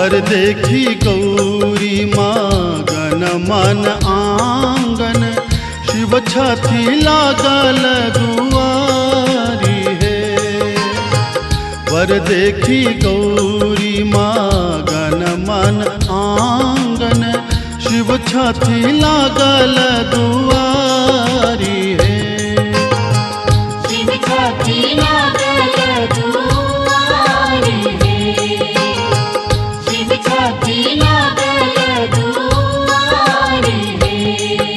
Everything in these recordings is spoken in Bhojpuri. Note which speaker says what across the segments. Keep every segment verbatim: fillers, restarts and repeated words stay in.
Speaker 1: वर देखी गौरी मागन मन आंगन, शिव छथि लागल दुआरी है। वर देखी गौरी मागन मन आंगन, शिव छथि लागल दुआरी है।
Speaker 2: शिव छथि लागल दुआरी है। शिव छथि लागल दुआरी है।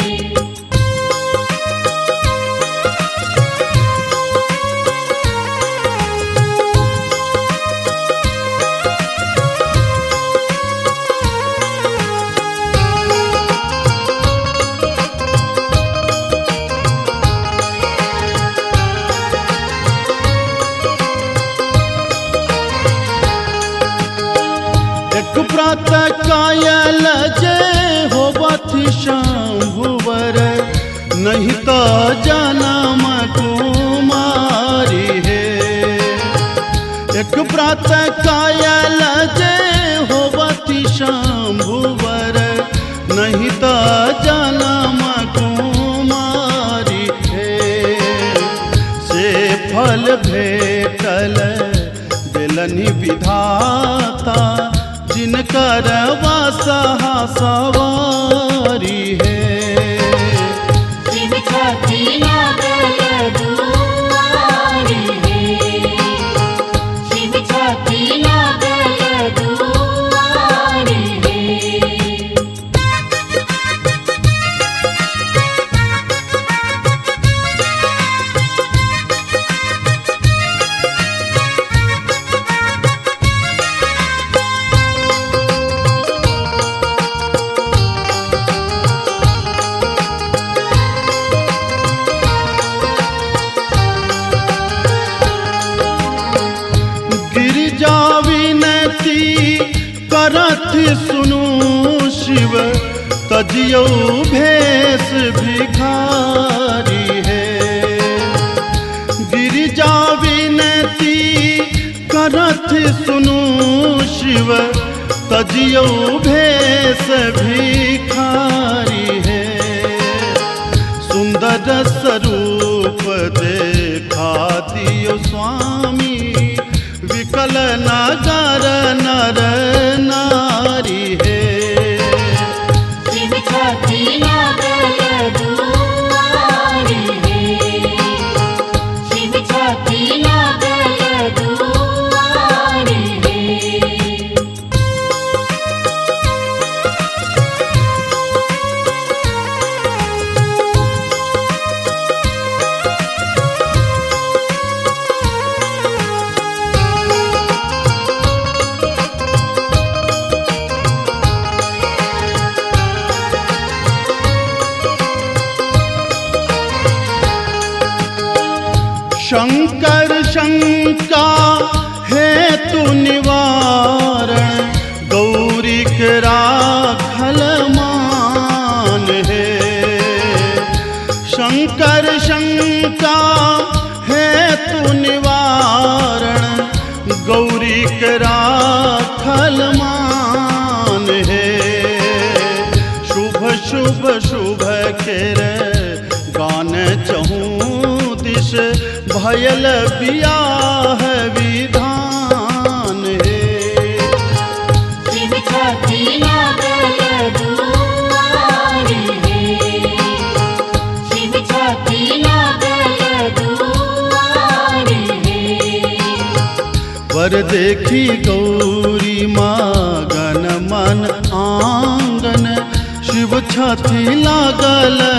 Speaker 1: एक प्रातः कायल जय होवति शंभुवर, नहीं तो जन्म कुमारी है। एक प्रातः कायल जय होवति शंभुवर, नहीं तो जन्म कुमारी है। से फल भेटल दिलनि विधाता, जिनकर वासहा सवारी है।
Speaker 2: शिव छथि लागल दुआरी है। शिव छथि लागल दुआरी है।
Speaker 1: गिरिजा विनती करत सुनु शिव, तजियो भेष भिखारी है। गिरिजा विनती करत सुनु शिव, तजियो भेष भिखारी है। सुंदर स्वरूप देखा दियो स्वामी, विकल नगर नर नारी है।
Speaker 2: शिव छथि लागल दुआरी है। शिव छथि लागल दुआरी है।
Speaker 1: शंकर शंका हेतु निवारण, गौरी के राखल मान है। शंकर शंका हेतु निवारण, गौरी के राखल मान है। शुभ शुभ शुभ के गान चहूँ दिश, भयल बियाह विधान है।
Speaker 2: शिव छथि लागल दुआरी है। शिव छथि लागल दुआरी है।
Speaker 1: वर देखी गौरी मागन मन आंगन, शिव छथि लागल